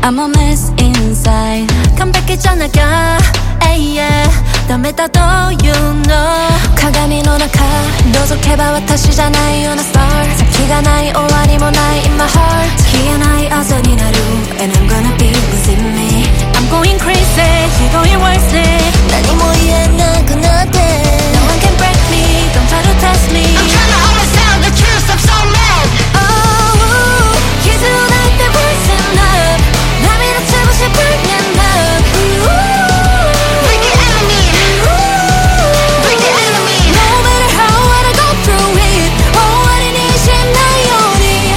I'm a mess inside完璧じゃなきゃダメだというの鏡の中覗けば私じゃないようなスター先がない終わりもない in my heart 消えない朝になる And I'm gonna be losing me I'm going crazy you're going worse 何も言えなくなって No one can break me don't try to test me I'm trying to understand the truth I'm so mad Oh 傷を泣いて rising up 涙つぶし burning up Break the enemy Break the enemy No matter how hard I go through it 終わりにしないように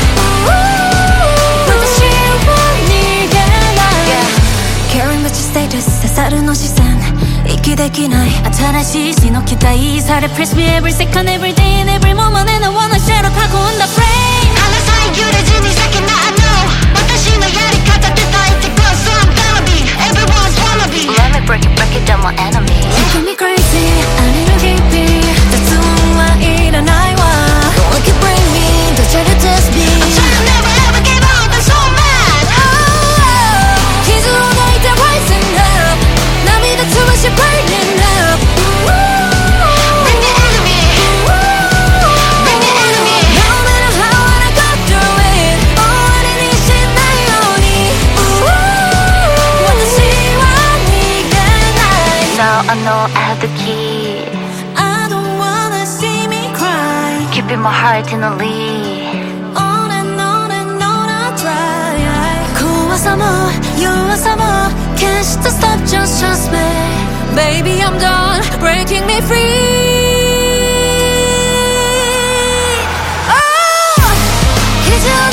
私は逃げない Caring about your status 刺さるの視線息できない新しい死の期待され Press me every second every day and every moment and I wanna share 囲んだ brain 離さん揺れずに先な I know 私のやり方で抱いて Go so I'm gonna be Everyone's wanna be Let me break it down my enemy You got me crazy I need to keep it 雑音はいらないわ No one can bring me Don't try to test me I'm trying to never ever give up I'm so mad 傷を泣いて rising up 涙つぶし burning up Bring the enemy Bring the enemy No matter how hard I go through it 終わりにしないように私は逃げない Now I know I have the key I don't wanna see me cry Keeping my heart in a lead On and on and on I try 怖さも弱さも決して stop just trust me Baby I'm done breaking me free Oh 傷を